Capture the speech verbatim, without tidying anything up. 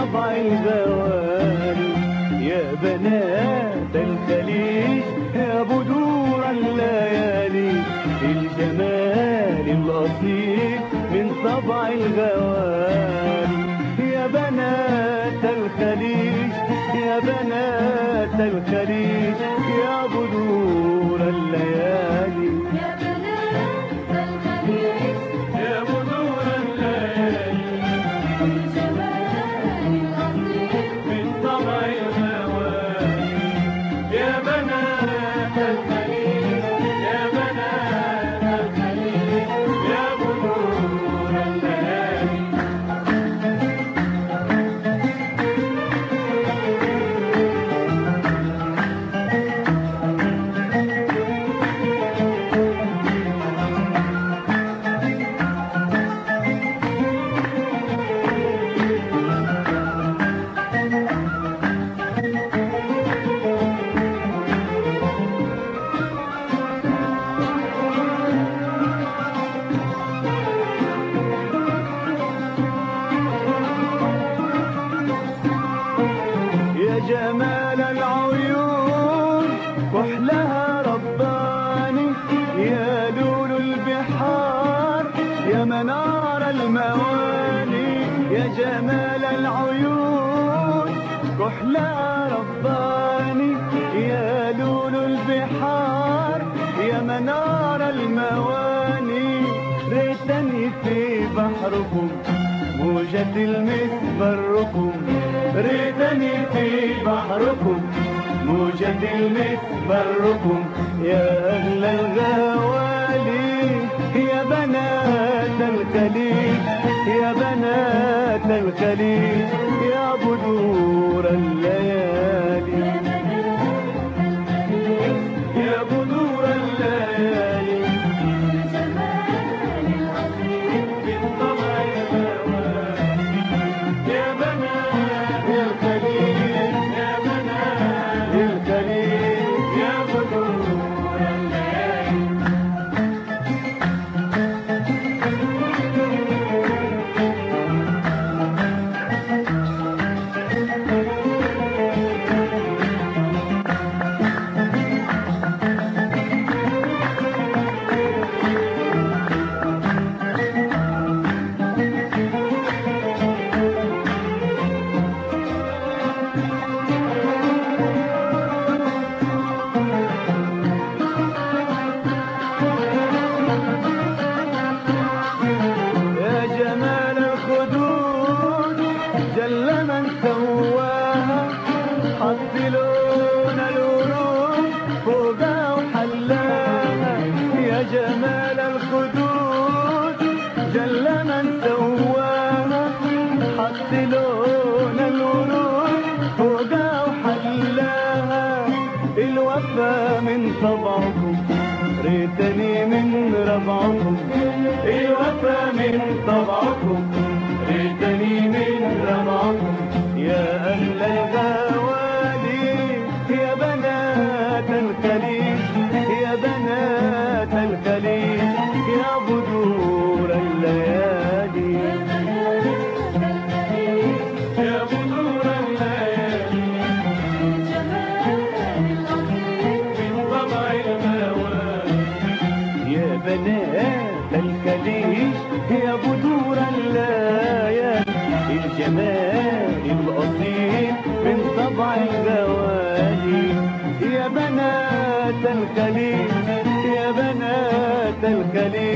طبع الغوالي. يا بنات الخليج يا بدور الليالي، الجمال الأصيل من طبع الغوالي. يا بنات الخليج يا بنات الخليج يا بدور الليالي. يا بنات الخليج يا بدور الليالي، الجمال الأصيل من طبع الغوالي. يا بنات الخليج يا بنات الخليج يا بدور الليالي. يا جمال العيون كحلها رباني، يا لول البحار يا منار المواني. يا جمال العيون كحلها رباني، يا لول البحار يا منار المواني. ريتني في بحركم موجة المس بركم، ريتني في بحركم موجة المس بركم. يا أهل الغوالي يا بنات الخليج يا بنات الخليج يا بدور الليالي. يا بدور الليالي الجمال الأصيل من طبع الغوالي. يا بنات الخليج يا بنات الخليج يا بدور الليالي. يا جمال الخدود جل من سواها، حط لون الورود فوقها وحلاها. يا جمال الخدود جل من سواها، حط لون الورود فوقها وحلاها. الوفا من طبعكم ريتني من ربعكم، الوفا من طبعكم ريتني من ربعكم. يا أهل الغوالي يا بنات الخليج يا بنات الخليج يا بدور الليالي. يا بدور الليالي الجمال الأصيل من طبع الغوالي. يا بنات الخليج يا بدور الليالي، الجمال الأصيل من طبع الغوالي. يا بنات الخليج يا بنات الخليج